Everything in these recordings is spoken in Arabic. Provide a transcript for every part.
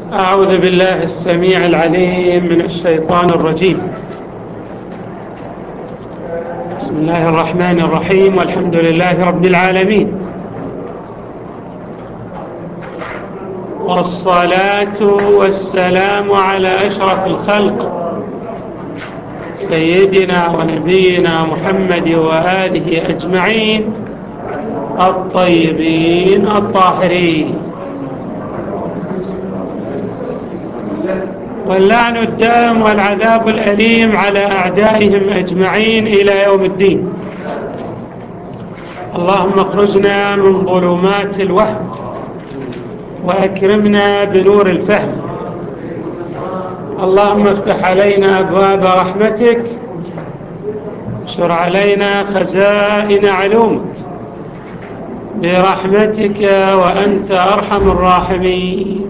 أعوذ بالله السميع العليم من الشيطان الرجيم. بسم الله الرحمن الرحيم، والحمد لله رب العالمين، والصلاة والسلام على أشرف الخلق سيدنا ونبينا محمد وآله أجمعين الطيبين الطاهرين، واللعن الدائم والعذاب الأليم على أعدائهم أجمعين إلى يوم الدين. اللهم اخرجنا من ظلمات الوهم وأكرمنا بنور الفهم. اللهم افتح علينا أبواب رحمتك، اشر علينا خزائن علومك برحمتك وأنت أرحم الراحمين.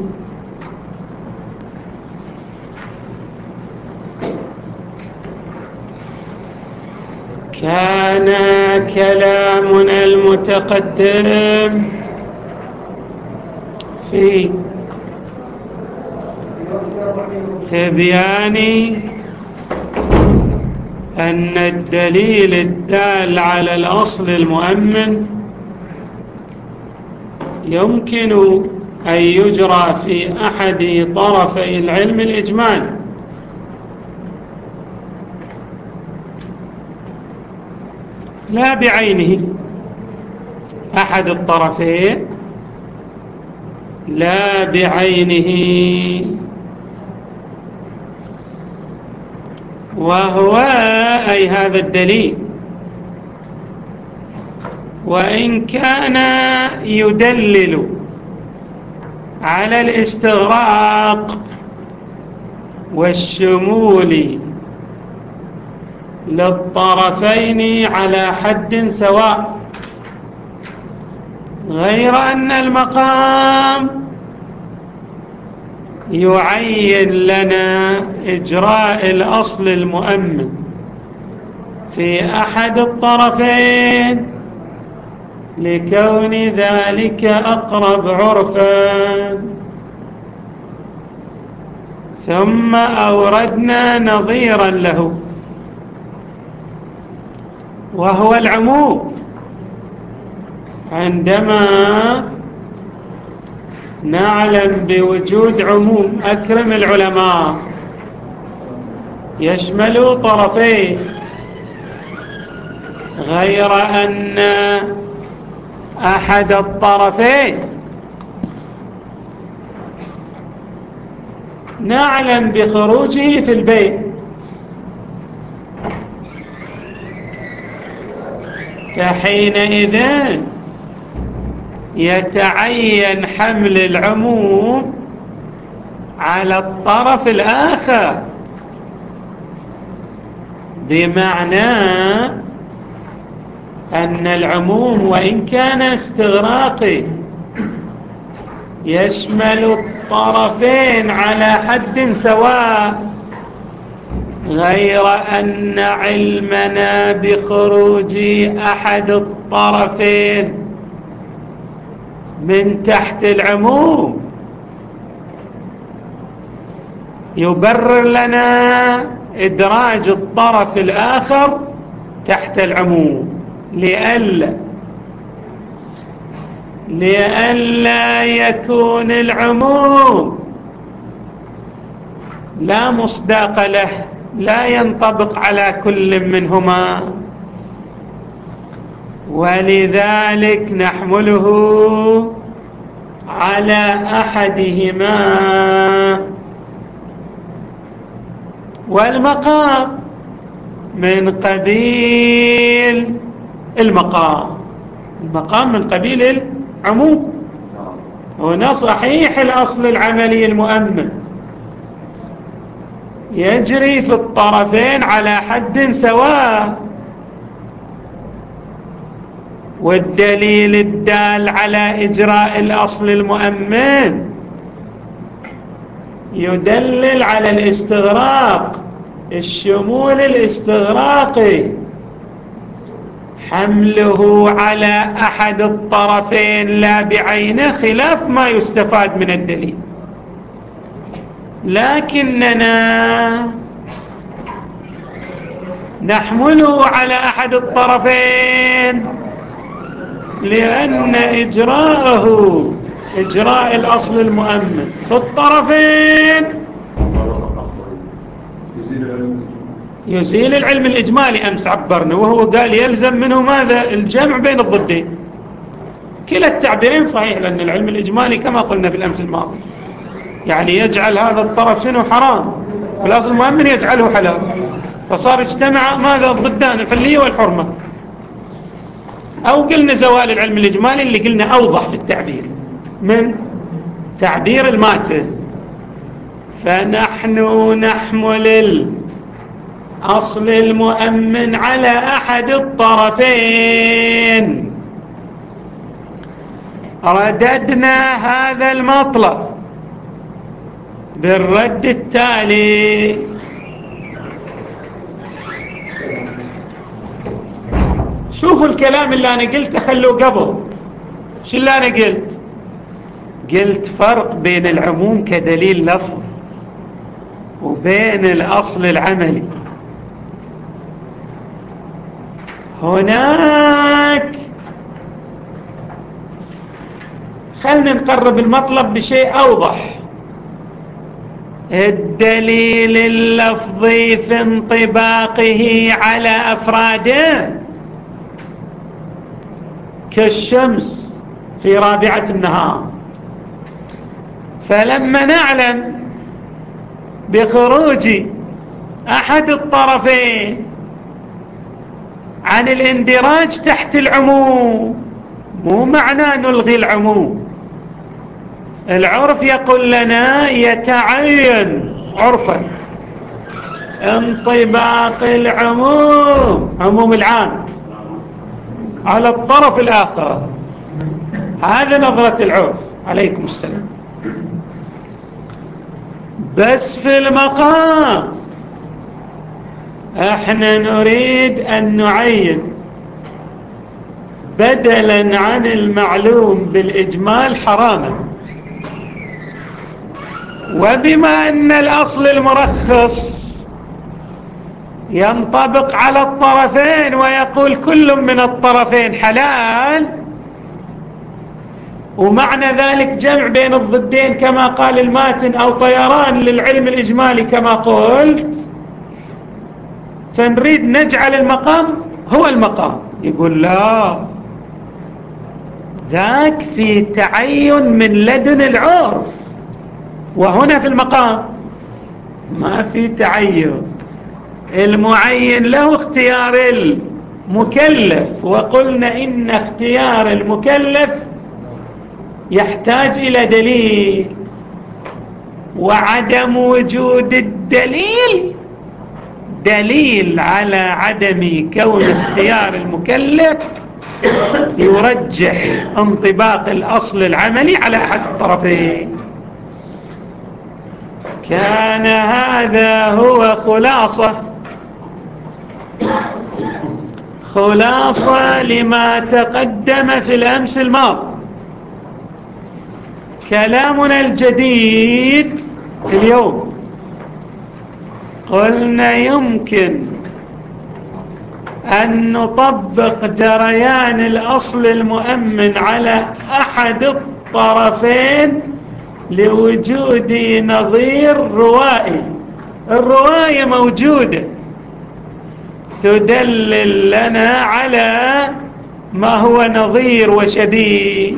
كان كلامنا المتقدم في تبيان أن الدليل الدال على الأصل المؤمن يمكن أن يجرى في أحد طرفي العلم الإجمالي، لا بعينه أحد الطرفين، لا بعينه، وهو أي هذا الدليل وإن كان يدلل على الاستغراق والشمول للطرفين على حد سواء، غير أن المقام يعين لنا إجراء الأصل المؤمن في أحد الطرفين لكون ذلك أقرب عرفا. ثم أوردنا نظيرا له وهو العموم. عندما نعلم بوجود عموم أكرم العلماء يشمل طرفين، غير أن أحد الطرفين نعلم بخروجه في البيت، فحينئذ يتعين حمل العموم على الطرف الآخر، بمعنى أن العموم وإن كان استغراقي يشمل الطرفين على حد سواء، غير أن علمنا بخروج أحد الطرفين من تحت العموم يبرر لنا إدراج الطرف الآخر تحت العموم، لئلا يكون العموم لا مصداق له، لا ينطبق على كل منهما، ولذلك نحمله على أحدهما. والمقام من قبيل المقام من قبيل العموم. هنا صحيح الأصل العملي المؤمن يجري في الطرفين على حد سواء، والدليل الدال على إجراء الأصل المؤمن يدلل على الاستغراق، الشمول الاستغراقي، حمله على أحد الطرفين لا بعينه، خلاف ما يستفاد من الدليل. لكننا نحمله على أحد الطرفين، لأن إجراء الأصل المؤمن في الطرفين يزيل العلم الإجمالي. أمس عبرنا وهو قال يلزم منه ماذا؟ الجمع بين الضدين. كلا التعبيرين صحيح، لأن العلم الإجمالي كما قلنا في الأمس الماضي يعني يجعل هذا الطرف شنو؟ حرام، والأصل المؤمن يجعله حلال، فصار اجتمع ماذا؟ الضدان، الحلية والحرمة. أو قلنا زوال العلم الإجمالي اللي قلنا أوضح في التعبير من تعبير الماتن. فنحن نحمل الأصل المؤمن على أحد الطرفين. رددنا هذا المطلب بالرد التالي: شوفوا الكلام اللي أنا قلته خلوه قبل. شو اللي أنا قلت فرق بين العموم كدليل لفظ وبين الأصل العملي. هناك خلنا نقرب المطلب بشيء أوضح. الدليل اللفظي في انطباقه على أفراده كالشمس في رابعة النهار، فلما نعلم بخروج أحد الطرفين عن الاندراج تحت العموم مو معناه نلغي العموم. العرف يقول لنا يتعين عرفا انطباق العموم، عموم العام، على الطرف الآخر. هذا نظرة العرف. عليكم السلام. بس في المقام احنا نريد أن نعين بدلا عن المعلوم بالإجمال حراما، وبما أن الأصل المرخص ينطبق على الطرفين ويقول كل من الطرفين حلال، ومعنى ذلك جمع بين الضدين كما قال الماتن أو طيران للعلم الإجمالي كما قلت، فنريد نجعل المقام هو المقام. يقول لا، ذاك في تعين من لدن العرف، وهنا في المقام ما في تعين. المعين له اختيار المكلف، وقلنا إن اختيار المكلف يحتاج إلى دليل، وعدم وجود الدليل دليل على عدم كون اختيار المكلف يرجح انطباق الأصل العملي على أحد الطرفين. كان هذا هو خلاصة لما تقدم في الأمس الماضي. كلامنا الجديد اليوم قلنا يمكن أن نطبق جريان الأصل المؤمن على أحد الطرفين لوجود نظير روائي. الرواية موجودة تدلل لنا على ما هو نظير وشبيه.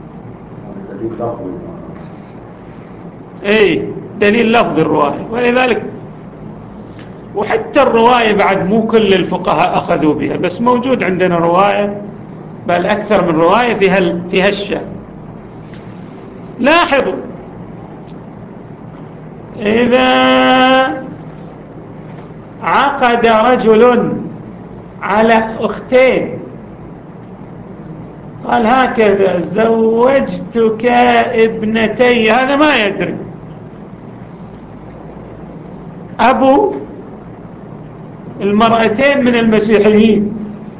دليل لفظ الرواية. ولذلك وحتى الرواية بعد مو كل الفقهاء أخذوا بها، بس موجود عندنا رواية، بل أكثر من رواية فيها الشأن. لاحظوا، إذا عقد رجل على أختين قال هكذا زوجتك ابنتي، هذا ما يدري أبو المرأتين من المسيحيين،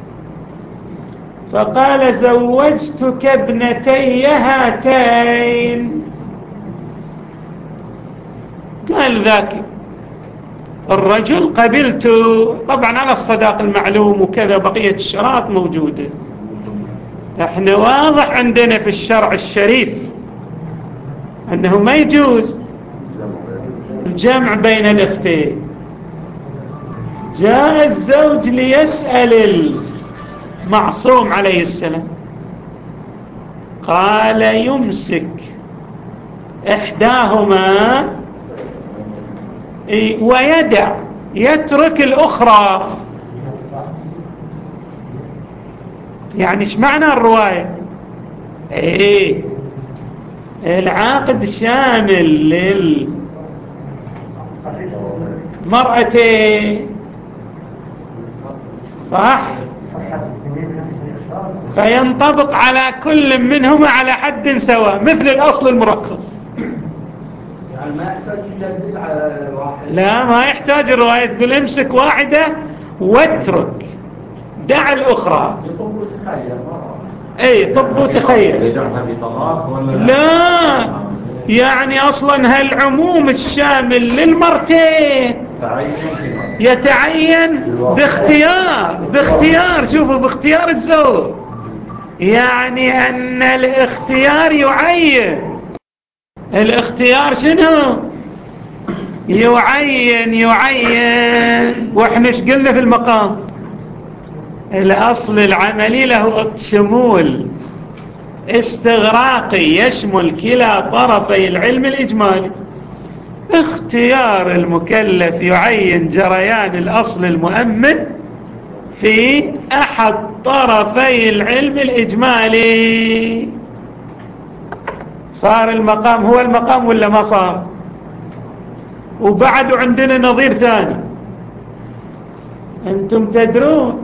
فقال زوجتك ابنتي هاتين، قال ذاك الرجل قبلت، طبعا على الصداق المعلوم وكذا، بقية الشراط موجودة. احنا واضح عندنا في الشرع الشريف أنه ما يجوز الجمع بين الأختين. جاء الزوج ليسأل المعصوم عليه السلام، قال يمسك إحداهما ويدع، يترك الأخرى. يعني ايش معنى الرواية؟ ايه، العقد شامل للمرأتين، صح؟ فينطبق على كل منهما على حد سواء، مثل الأصل المركز. يعني ما يحتاج يجدد على واحد؟ لا، ما يحتاج الرواية تقول امسك واحدة واترك، دع الأخرى. يطب وتخيل. اي، طب وتخيل. لا، يعني أصلا هالعموم الشامل للمرتين يتعين باختيار شوفوا، باختيار الزوج. يعني أن الاختيار يعين. الاختيار شنو؟ يعين. واحنا ايش قلنا في المقام؟ الأصل العملي له شمول استغراقي يشمل كلا طرفي العلم الإجمالي. اختيار المكلف يعين جريان الأصل المؤمن في أحد طرفي العلم الإجمالي. صار المقام هو المقام ولا ما صار؟ وبعد عندنا نظير ثاني، أنتم تدرون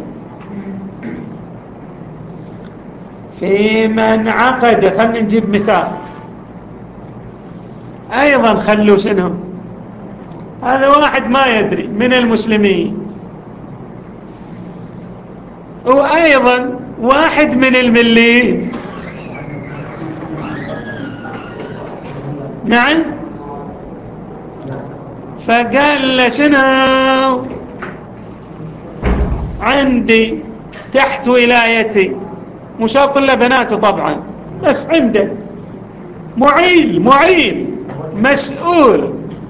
في من عقد. خلنا نجيب مثال أيضا، خلوا شنو هذا، واحد ما يدري من المسلمين، وأيضا واحد من المليين. نعم. فقال له شنو عندي تحت ولايتي، مو شرط له بناته طبعا، بس عنده معيل مسؤول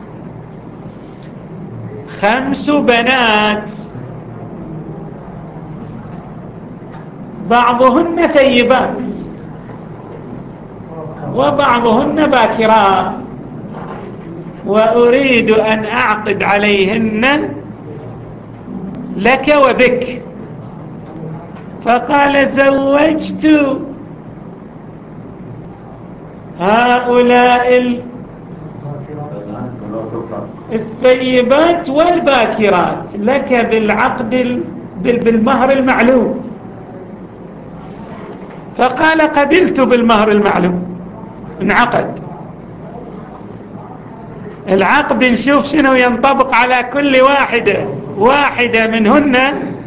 5 بنات، بعضهن ثيبات وبعضهن باكرات، وأريد أن أعقد عليهن لك وبك. فقال زوجت هؤلاء الثيبات والباكرات لك بالعقد بالمهر المعلوم. فقال قبلت بالمهر المعلوم. انعقد العقد، نشوف شنو ينطبق على كل واحدة منهن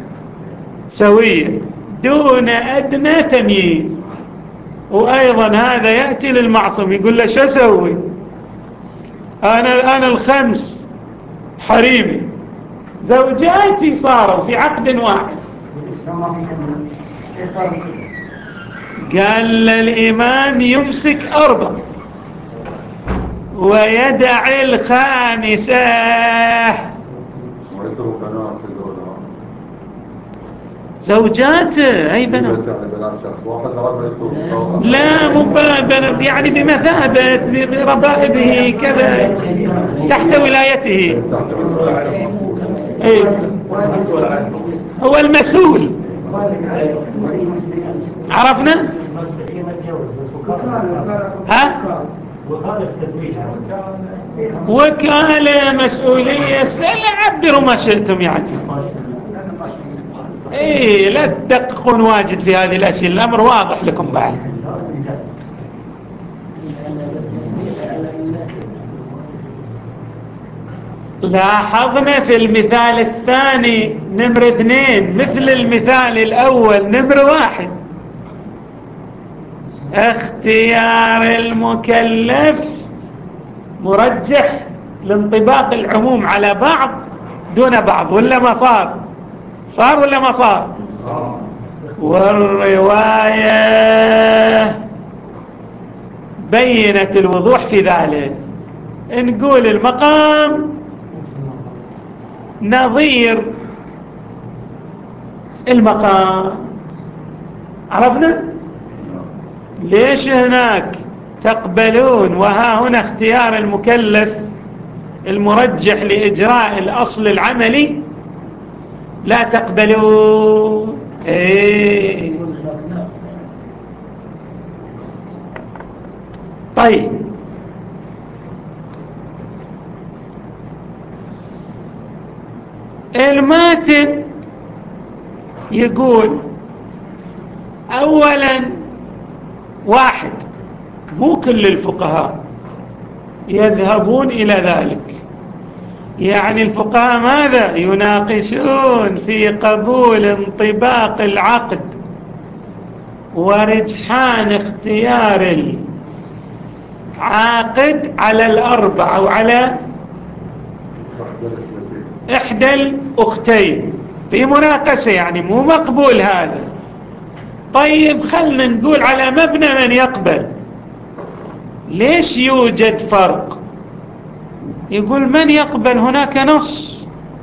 سوية دون أدنى تمييز. وأيضا هذا يأتي للمعصوم يقول له شو أسوي؟ أنا ال5 حريمي زوجاتي صاروا في عقد واحد. قال الإمام يمسك 4 ويدع 5. زوجاته أي بنات؟ لا، مو بنات، يعني بمثابة بربائبه كذا، تحت ولايته. هو المسؤول. عرفنا؟ ها؟ وكالة، مسؤولية، عبروا ما شئتم يعني. ايه، لا تدققون واجد في هذه الأشياء، الأمر واضح لكم بعد. لاحظنا في المثال الثاني نمرة 2 مثل المثال الأول نمرة 1، اختيار المكلف مرجح لانطباق العموم على بعض دون بعض، ولا ما صار؟ صار ولا ما صار؟ والرواية بينت الوضوح في ذلك. نقول المقام نظير المقام. عرفنا ليش هناك تقبلون وها هنا اختيار المكلف المرجح لإجراء الأصل العملي لا تقبلون؟ ايه طيب، الماتن يقول أولا واحد، مو كل الفقهاء يذهبون إلى ذلك، يعني الفقهاء ماذا يناقشون في قبول انطباق العقد ورجحان اختيار العاقد على الأربع أو على إحدى الأختين، في مناقشة، يعني مو مقبول هذا. طيب خلنا نقول على مبنى من يقبل. ليش يوجد فرق؟ يقول من يقبل هناك نص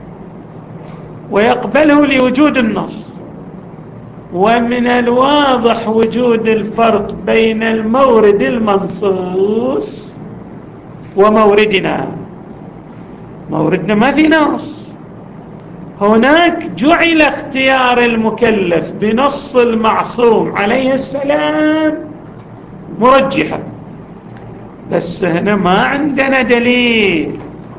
ويقبله لوجود النص، ومن الواضح وجود الفرق بين المورد المنصوص وموردنا. موردنا ما في نص، هناك جعل اختيار المكلف بنص المعصوم عليه السلام مرجحا، بس هنا ما عندنا دليل،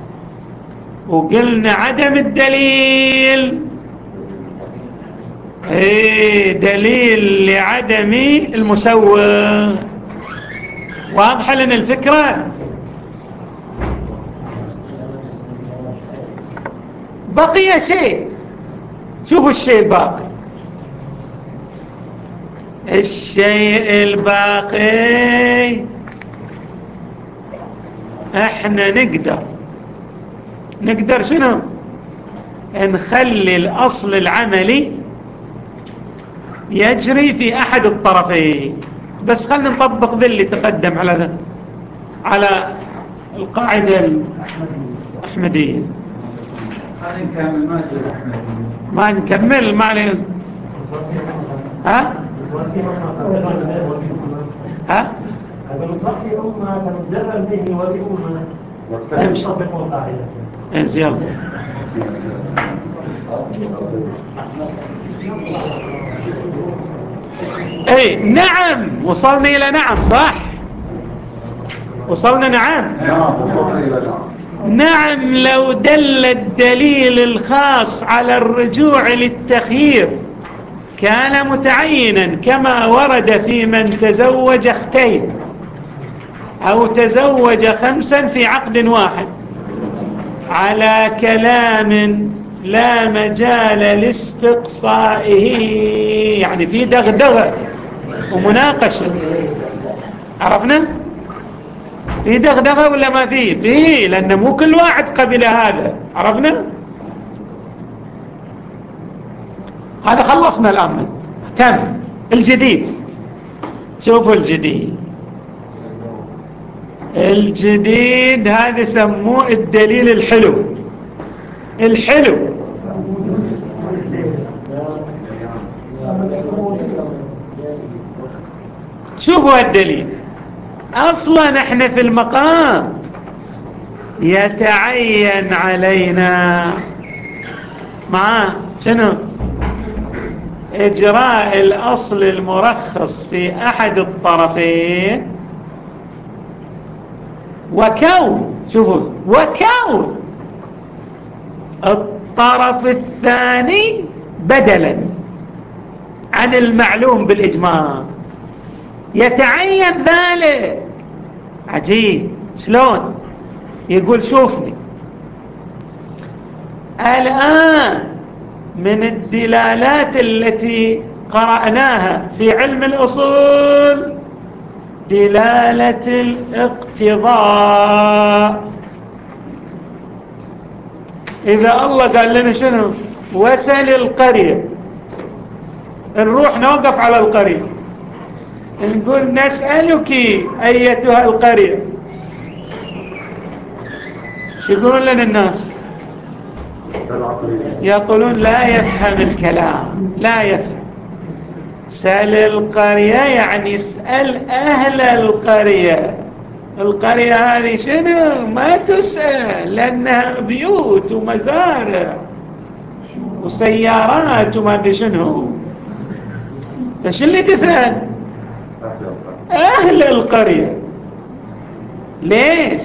وقلنا عدم الدليل دليل لعدم المسوغ. واضحة لنا الفكرة؟ بقي شيء، شوفوا الشيء الباقي. الشيء الباقي احنا نقدر شنو؟ نخلي الأصل العملي يجري في أحد الطرفين. بس خلنا نطبق ذا اللي تقدم على القاعدة الأحمدية. ما نكمل ما عليه. ها امشي يلا. اي نعم، وصلنا الى نعم، صح؟ وصلنا نعم. وصلنا الى نعم. لو دل الدليل الخاص على الرجوع للتخيير كان متعينا، كما ورد في من تزوج اختين أو تزوج 5 في عقد واحد، على كلام لا مجال لاستقصائه، يعني في دغدغة ومناقشة. عرفنا؟ في دغدغة ولا ما فيه؟ لأن مو كل واحد قبل هذا. عرفنا؟ هذا خلصنا الآن، تم. الجديد، شوفوا الجديد هذا سموه الدليل الحلو. شوفوا الدليل. اصلا احنا في المقام يتعين علينا مع شنو؟ اجراء الاصل المرخص في احد الطرفين، وكون الطرف الثاني بدلا عن المعلوم بالإجماع. يتعين ذلك. عجيب شلون؟ يقول شوفني الآن من الدلالات التي قرأناها في علم الأصول دلالة الاقتضاء إذا الله قال لنا شنو وسل القرية، نروح نوقف على القرية نقول نسألك أيتها القرية، شو يقولون لنا الناس؟ يقولون لا يفهم الكلام، لا يفهم. سأل القرية يعني اسأل أهل القرية. القرية هذه شنو؟ ما تسأل لأنها بيوت ومزارع وسيارات وما أدري شنو، فش اللي تسأل؟ أهل القرية. ليش؟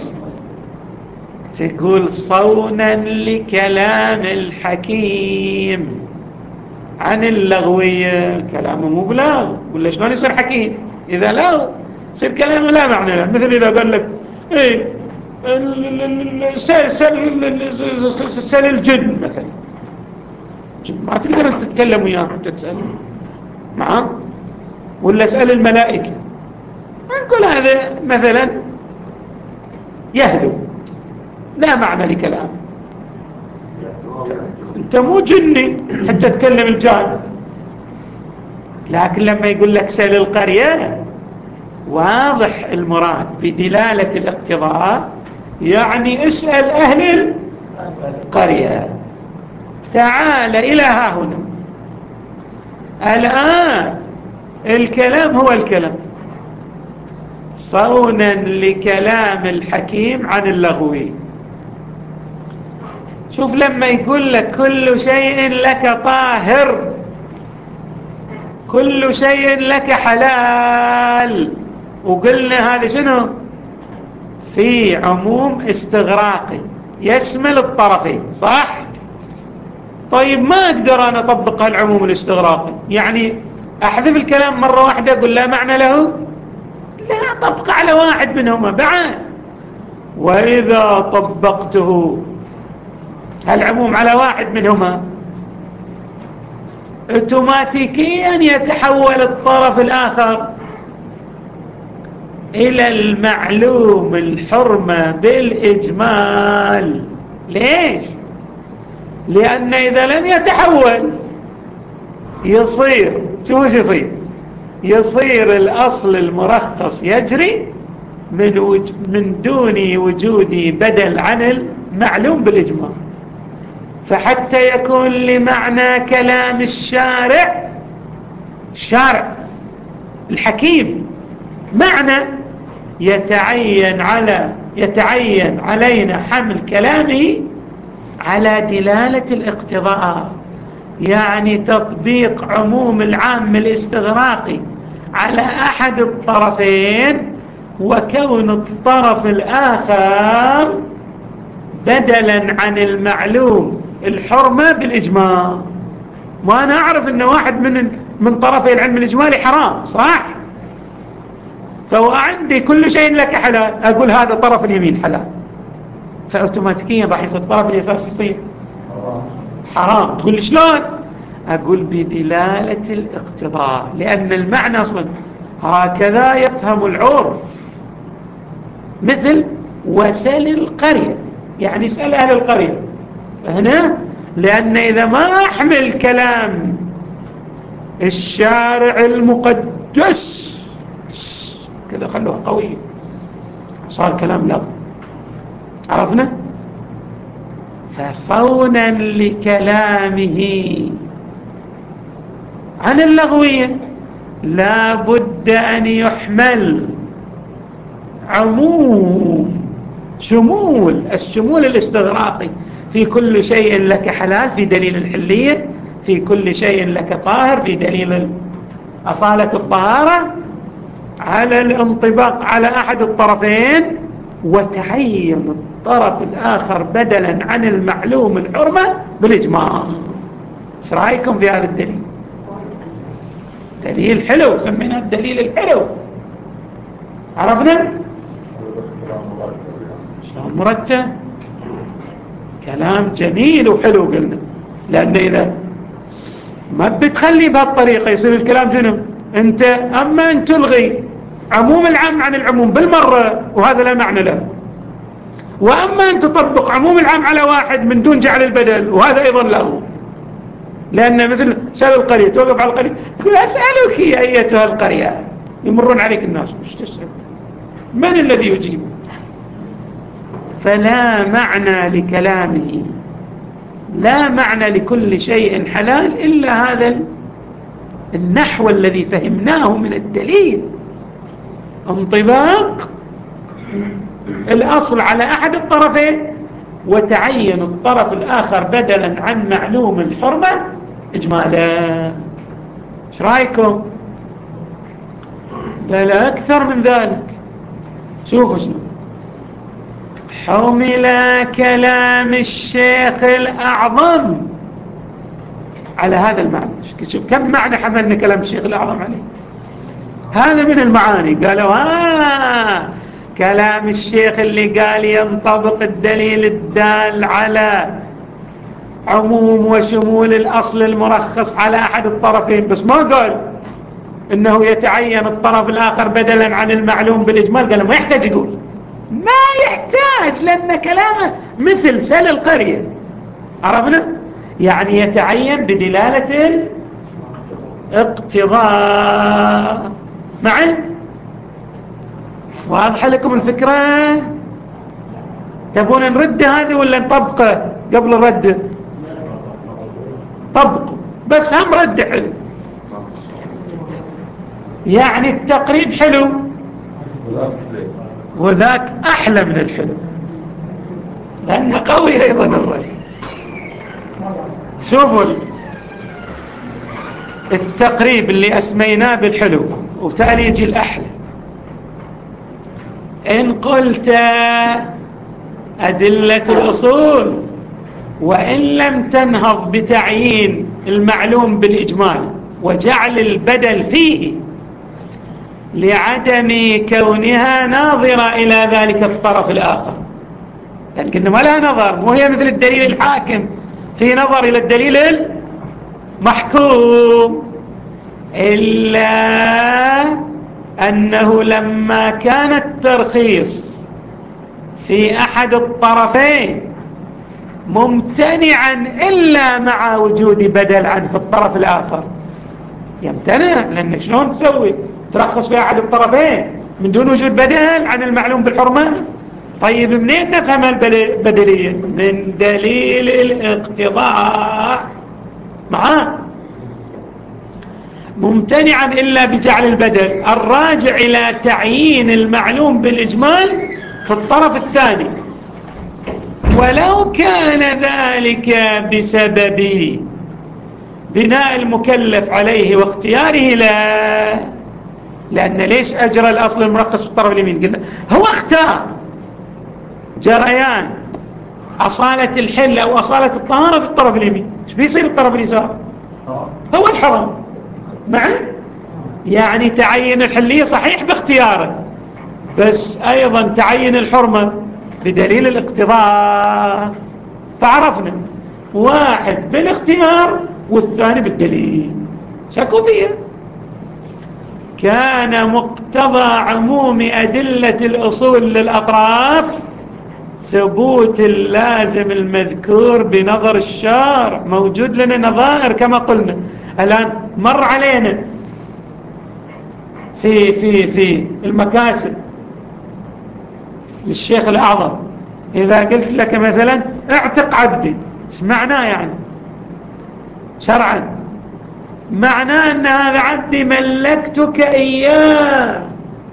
تقول صونا لكلام الحكيم عن اللغوية. كلامه مو بلاغ، ولا شلون يصير حكيم إذا لا يصير كلامه لا معنى له؟ مثل إذا قال لك إيه سل الجن مثلا، ما تقدر أن تتكلم وياه وتتسأل معه، ولا اسأل الملائكة. نقول هذا مثلا يهدو، لا معنى لكلام. انت مو جني حتى تكلم الجان. لكن لما يقول لك سل القرية واضح المراد بدلالة الاقتضاء، يعني اسأل أهل القرية. تعال إلى ها هنا الآن، الكلام هو الكلام صونا لكلام الحكيم عن اللغوي. شوف لما يقول لك كل شيء لك طاهر، كل شيء لك حلال، وقلنا هذا شنو؟ في عموم استغراقي يشمل الطرفين، صح؟ طيب ما أقدر أنا أطبق هالعموم الاستغراقي، يعني أحذف الكلام مرة واحدة أقول لا معنى له؟ لا، طبق على واحد منهما بعد. وإذا طبقته هالعموم على واحد منهما اوتوماتيكيا يتحول الطرف الآخر إلى المعلوم الحرمة بالإجمال. ليش؟ لأن إذا لم يتحول يصير شو يصير الأصل المرخص يجري من دون وجود بدل عن المعلوم بالإجمال. فحتى يكون لمعنى كلام الشارع الحكيم معنى، يتعين علينا حمل كلامه على دلالة الاقتضاء، يعني تطبيق عموم العام الاستغراقي على أحد الطرفين، وكون الطرف الآخر بدلا عن المعلوم الحرمة بالإجمال. ما أنا أعرف أن واحد من طرفي العلم الإجمالي حرام، صح؟ فهو عندي كل شيء لك حلال، أقول هذا طرف اليمين حلال، فأوتوماتيكيا راح يصير طرف اليسار يصير حرام. تقول لي شلون؟ أقول بدلالة الاقتضاء، لأن المعنى أصلا هكذا يفهم العرف. مثل وسل القرية، يعني اسأل أهل القرية هنا، لأن إذا ما أحمل كلام الشارع المقدس كذا خلوها قوية صار كلام لغو، عرفنا؟ فصونا لكلامه عن اللغوية لا بد أن يحمل عموم الشمول الاستغراقي في كل شيء لك حلال في دليل الحلية، في كل شيء لك طاهر في دليل أصالة الطهارة، على الانطباق على أحد الطرفين، وتعين الطرف الآخر بدلا عن المعلوم الحرمة بالإجماع. ايش رأيكم في هذا الدليل؟ دليل حلو، سميناه الدليل الحلو. عرفنا؟ شلون مرتب؟ كلام جميل وحلو قلنا، لأن إذا ما بتخلي بهالطريقة يصير الكلام شنو؟ أما أن تلغي عموم العام عن العموم بالمرة، وهذا لا معنى له، وأما أن تطبق عموم العام على واحد من دون جعل البدل، وهذا أيضا له، لأن مثل سأل القرية، توقف على القرية تقول أسألك يا أيتها القرية، يمرون عليك الناس مش تسأل من الذي يجيب. فلا معنى لكلامه، لا معنى لكل شيء حلال إلا هذا النحو الذي فهمناه من الدليل، انطباق الأصل على أحد الطرفين وتعين الطرف الآخر بدلا عن معلوم الحرمة إجمالا. ايش رأيكم؟ بل أكثر من ذلك. شوفوا شنو حمل كلام الشيخ الأعظم على هذا المعنى. شوف كم معنى حملنا كلام الشيخ الأعظم عليه. هذا من المعاني. قالوا كلام الشيخ اللي قال ينطبق الدليل الدال على عموم وشمول الأصل المرخص على أحد الطرفين، بس ما قال إنه يتعين الطرف الآخر بدلا عن المعلوم بالإجمال. قال ما يحتاج يقول، ما يحتاج، لأن كلامه مثل سل القرية. عرفنا؟ يعني يتعين بدلالة الاقتضاء. معي؟ واضح لكم الفكرة؟ تبون نرد هذه ولا نطبقه قبل الرد؟ طبقوا، بس هم رد حلو، يعني التقريب حلو وذاك أحلى من الحلو، لأنه قوي أيضا الرد. شوفوا التقريب اللي أسميناه بالحلو وبالتالي يجي الأحلى. إن قلت أدلة الأصول وإن لم تنهض بتعيين المعلوم بالإجمال وجعل البدل فيه لعدم كونها ناظرة إلى ذلك الطرف الآخر، لكن ما لها نظر، وهي مثل الدليل الحاكم في نظر إلى الدليل المحكوم، إلا أنه لما كان الترخيص في أحد الطرفين ممتنعا إلا مع وجود بدل عنه في الطرف الآخر، يمتنع، لأن شلون تسوي ترخص في أحد الطرفين من دون وجود بدل عن المعلوم بالحرمة؟ طيب منين نفهم البدلية؟ من دليل الاقتضاء معاه، ممتنعا إلا بجعل البدل الراجع إلى تعيين المعلوم بالإجمال في الطرف الثاني، ولو كان ذلك بسبب بناء المكلف عليه واختياره، لا، لأن ليش أجرى الأصل المرخص في الطرف اليمين؟ قلنا هو اختار جريان أصالة الحل أو أصالة الطهارة في الطرف اليمين، ايش بيصير الطرف اليسار؟ هو الحرام معي، يعني تعين الحلية صحيح باختياره، بس أيضا تعين الحرمة بدليل الاقتضاء. فعرفنا واحد بالاختيار والثاني بالدليل، شكوا فيها. كان مقتضى عموم أدلة الأصول للأطراف ثبوت اللازم المذكور بنظر الشارع. موجود لنا نظائر كما قلنا الآن، مر علينا في المكاسب للشيخ الأعظم. إذا قلت لك مثلا اعتق عبدي، ايش معناه يعني شرعا؟ معناه أن هذا عبدي ملكتك إياه،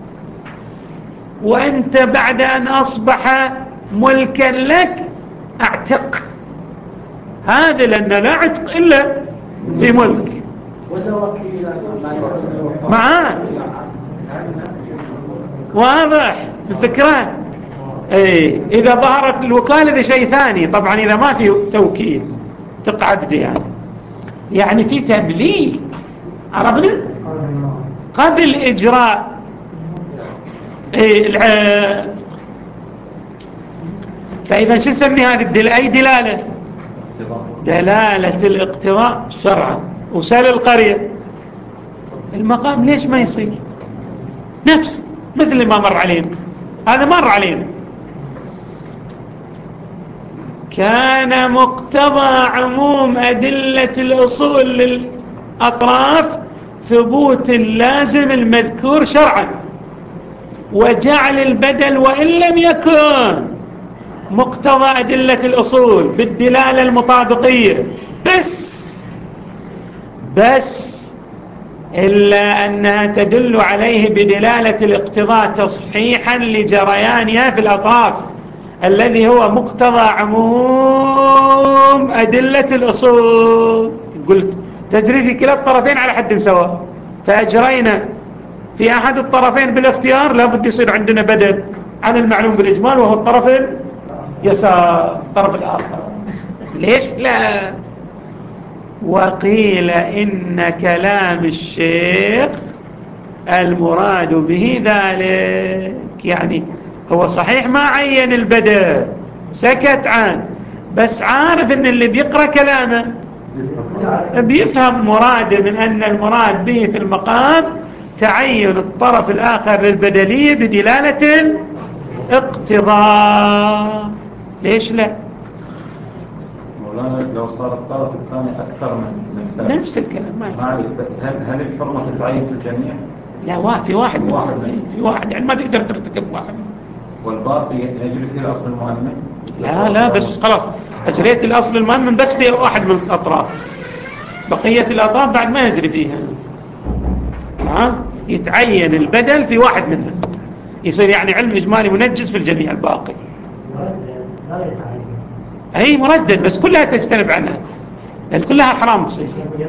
وأنت بعد أن أصبح ملكا لك اعتق هذا، لأن لا عتق إلا في ملك معاه. واضح الفكرة؟ إذا ظهرت الوكالة ذا شيء ثاني طبعا، إذا ما في توكيل تقعد يعني في تمليك. عرفنا قبل إجراء فإذا شو نسمي هذه أي دلالة؟ دلالة الاقتضاء شرعا. وسال القرية المقام ليش ما يصير نفس مثل ما مر علينا؟ هذا مر علينا كان مقتضى عموم أدلة الأصول للأطراف ثبوت اللازم المذكور شرعا، وجعل البدل وإن لم يكن مقتضى أدلة الأصول بالدلالة المطابقية بس إلا أنها تدل عليه بدلالة الاقتضاء تصحيحا لجريانها في الأطراف الذي هو مقتضى عموم أدلة الأصول. قلت تجري في كلا الطرفين على حد سواء، فأجرينا في أحد الطرفين بالاختيار لابد يصير عندنا بدل عن المعلوم بالإجمال وهو الطرف اليسار الطرف الآخر. ليش لا؟ وقيل إن كلام الشيخ المراد به ذلك، يعني هو صحيح ما عين البدل، سكت عنه، بس عارف ان اللي بيقرأ كلامه بيفهم مراده من أن المراد به في المقام تعين الطرف الآخر للبدلية بدلالة الاقتضاء. ليش لا؟ مولانا لو صار الطرف الثاني أكثر من الثاني نفس الكلام ما هل الحرمة تتعين في الجميع؟ لا، في واحد في واحد يعني ما تقدر ترتكب واحد والباقي يجري فيه الأصل المؤمن. لا بس خلاص أجريت الأصل المؤمن بس في واحد من الأطراف، بقية الأطراف بعد ما يجري فيها. يتعين البدل في واحد منها، يصير يعني علم إجمالي منجز في الجميع الباقي. أي مردد بس كلها تجتنب عنها لأن كلها حرام تصير.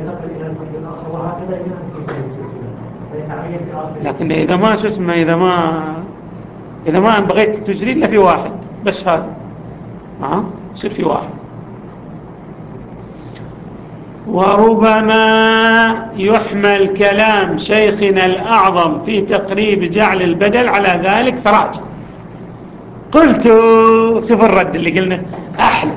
لكن إذا ما شو اسمه إذا ما بغيت تجري إلا في واحد بس، هذا يصير في واحد. وربما يحمل كلام شيخنا الأعظم في تقريب جعل البدل على ذلك فراجع. قلت شوف الرد اللي قلنا أحلى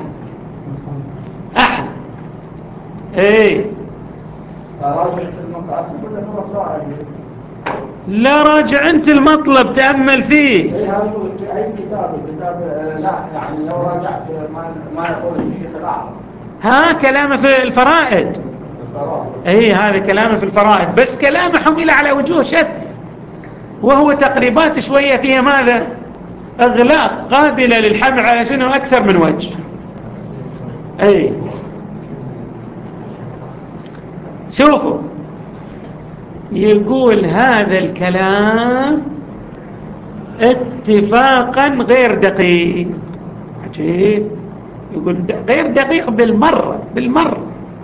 ايه راجع في المقاصد ولا هو صاعد؟ لا راجع انت المطلب تأمل فيه. ايه هذا في اي كتاب لا يعني لو راجعت ما يقول الشيخ الاعظم كلامه في الفرائد. هذا كلامه في الفرائد، بس كلامه حمل على وجوه شتى، وهو تقريبات شوية فيها ماذا اغلاق قابلة للحمل على شنو اكثر من وجه. شوفوا يقول هذا الكلام اتفاقا غير دقيق. عجيب، يقول غير دقيق بالمرة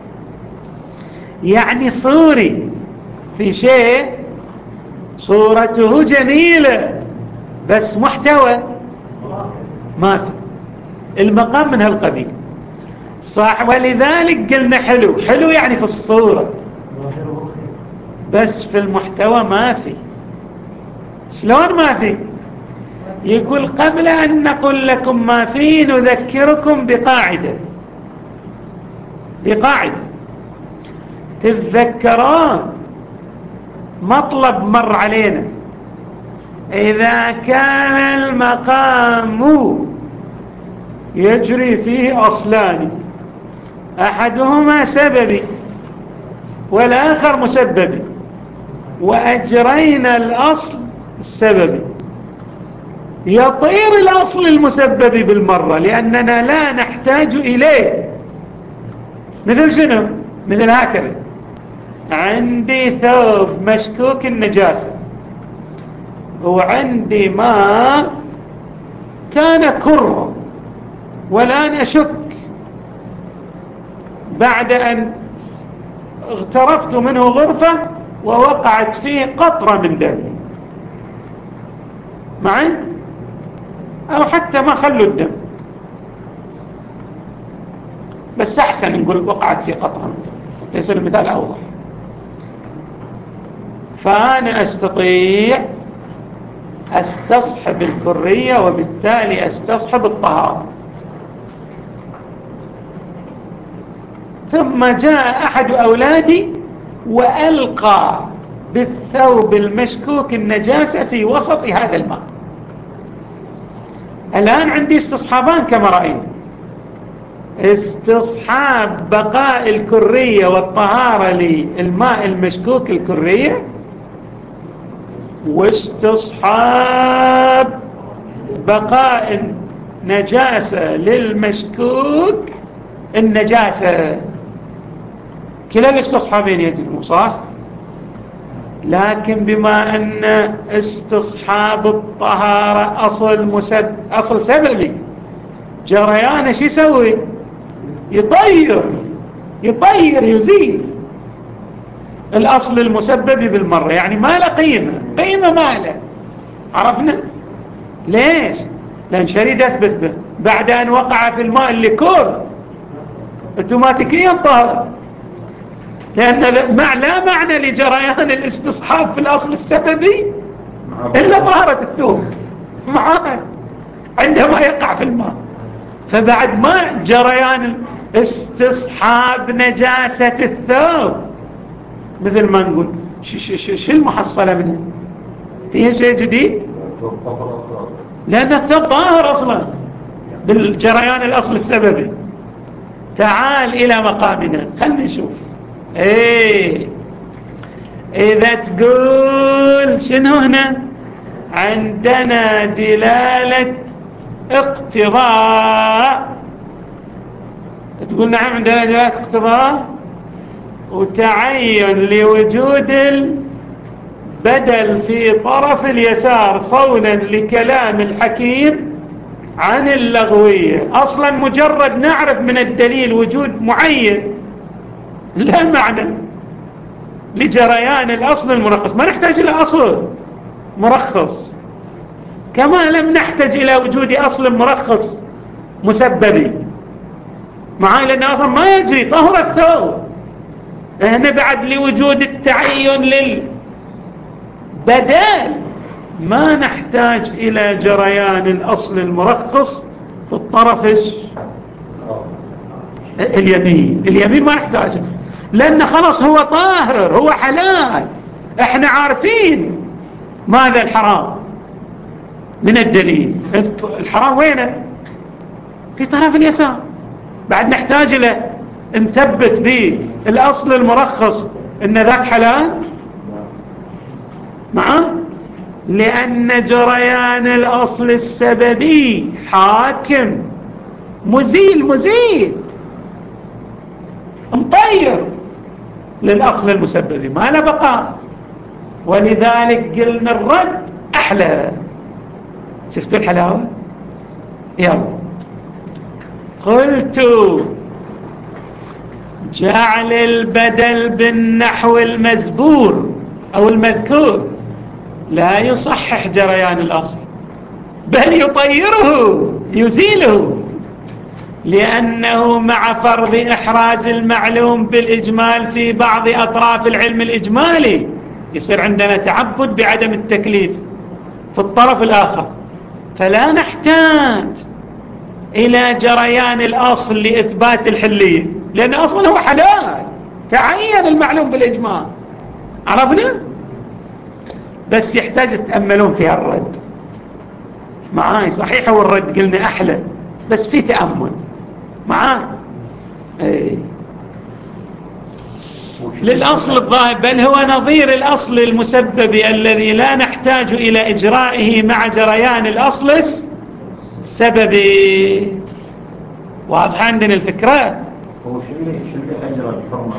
يعني صوري في شيء صورته جميلة بس محتوى ما في، المقام من هالقبيل صح. ولذلك قلنا حلو يعني في الصورة بس في المحتوى ما في. شلون ما في؟ يقول قبل أن نقول لكم ما في نذكركم بقاعدة تتذكرون مطلب مر علينا. إذا كان المقام يجري فيه أصلان أحدهما سببي والآخر مسببي، وأجرينا الأصل السببي، يطير الأصل المسببي بالمرة لأننا لا نحتاج إليه. مثل شنو؟ مثل هكذا عندي ثوب مشكوك النجاسة وعندي ماء كان كرة والآن أشك بعد أن اغترفت منه غرفة ووقعت فيه قطرة من دم معي، أو حتى ما خلوا الدم بس أحسن نقول وقعت فيه قطرة من دم يصير المثال أوضح. فأنا أستطيع أستصحب الكرية وبالتالي أستصحب الطهارة. ثم جاء أحد أولادي وألقى بالثوب المشكوك النجاسة في وسط هذا الماء. الآن عندي استصحابان كما رأينا، استصحاب بقاء الكرية والطهارة للماء المشكوك الكرية، واستصحاب بقاء النجاسة للمشكوك النجاسة. كلا الاستصحابين يجب صح، لكن بما أن استصحاب الطهارة أصل سببي، جريان شو يسوي؟ يطير يزيل الأصل المسبب بالمرة، يعني ما له قيمة ما له. عرفنا ليش؟ لأن شريد أثبت به بعد أن وقع في الماء الليكور اوتوماتيكيا طهر، لأن لا معنى لجريان الاستصحاب في الأصل السببي إلا طهارة الثوب معاه عندما يقع في الماء. فبعد ما جريان استصحاب نجاسة الثوب، مثل ما نقول شو المحصلة منه؟ فيها شيء جديد؟ لأن الثوب طاهر أصلا بالجريان الأصل السببي. تعال إلى مقامنا خلنا نشوف. إذا تقول شنو هنا؟ عندنا دلالة اقتضاء، تقول نعم عندنا دلالة اقتضاء وتعين لوجود البدل في طرف اليسار صونا لكلام الحكيم عن اللغوية. أصلا مجرد نعرف من الدليل وجود معين لا معنى لجريان الأصل المرخص، ما نحتاج إلى أصل مرخص، كما لم نحتاج إلى وجود أصل مرخص مسببي معاي، لأن أصلا ما يجري طهر الثوب. هنا بعد لوجود التعين للبدل ما نحتاج إلى جريان الأصل المرخص في الطرف اليمين ما نحتاجه، لأن خلاص هو طاهر، هو حلال. احنا عارفين ماذا الحرام من الدليل. الحرام وينه؟ في طرف اليسار. بعد نحتاج له نثبت به الأصل المرخص ان ذاك حلال معه، لأن جريان الأصل السببي حاكم مزيل مطير للأصل المسببي، ما له بقاء. ولذلك قلنا الرد أحلى. شفتوا الحلاوة؟ يلا قلت جعل البدل بالنحو المزبور أو المذكور لا يصحح جريان الأصل، بل يطيره يزيله، لأنه مع فرض إحراز المعلوم بالإجمال في بعض أطراف العلم الإجمالي يصير عندنا تعبد بعدم التكليف في الطرف الآخر، فلا نحتاج إلى جريان الأصل لإثبات الحلية، لأن أصلا هو حلال تعين المعلوم بالإجمال. عرفنا؟ بس يحتاج تتأملون فيها الرد معاي. صحيح هو الرد قلنا أحلى بس في تأمل معاي. للأصل الظاهر، بل هو نظير الأصل المسبب الذي لا نحتاج إلى إجرائه مع جريان الأصل السببي. واضح عندنا الفكرة؟ هو شو اللي أجرى الحرمة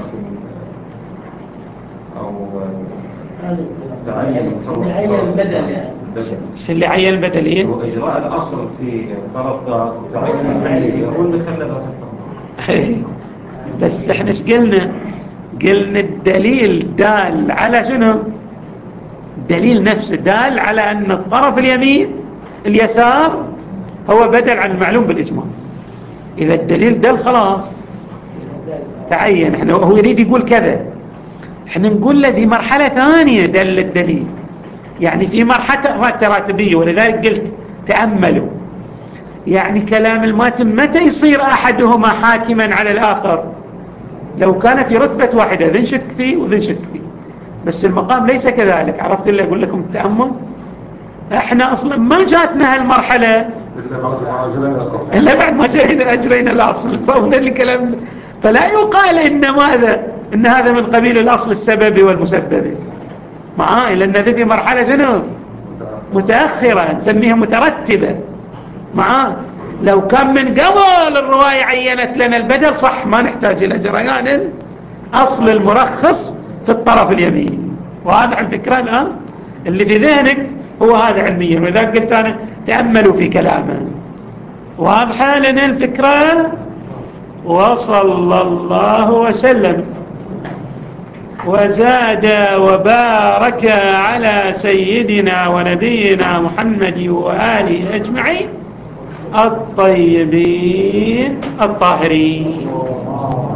أو تعين البدل يعني شو اللي عين البدل؟ إيه؟ هو إجراء الأصل في طرف ذاك وتعين العلي هو اللي خلى ذاك الحرمة. بس احنا ايش قلنا الدليل دال على شنو؟ الدليل نفسه دال على أن الطرف اليسار هو بدل عن المعلوم بالإجمال. إذا الدليل دل خلاص تعين. احنا هو يريد يقول كذا، احنا نقول له دي مرحلة ثانية دل الدليل، يعني في مرحلة تراتبية. ولذلك قلت تأملوا، يعني كلام الماتم متى يصير أحدهما حاكما على الآخر؟ لو كان في رتبة واحدة ذن شك فيه وذن شك فيه، بس المقام ليس كذلك. عرفت اللي أقول لكم التأمل؟ احنا أصلا ما جاتنا هالمرحلة إلا بعد ما أجرينا الأصل صونا الكلام. فلا يقال إن ماذا إن هذا من قبيل الأصل السببي والمسببي معاه، لأن هذه في مرحلة شنو متأخرة نسميها مترتبة معاه. لو كان من قبل الرواية عينت لنا البدل صح، ما نحتاج إلى جريان أصل المرخص في الطرف اليمين. وهذا الفكرة الآن اللي في ذهنك هو هذا علميا، وإذا قلت أنا تأملوا في كلامه واضحة لنا الفكرة. وصلى الله وسلم وزاد وبارك على سيدنا ونبينا محمد وآله أجمعين الطيبين الطاهرين.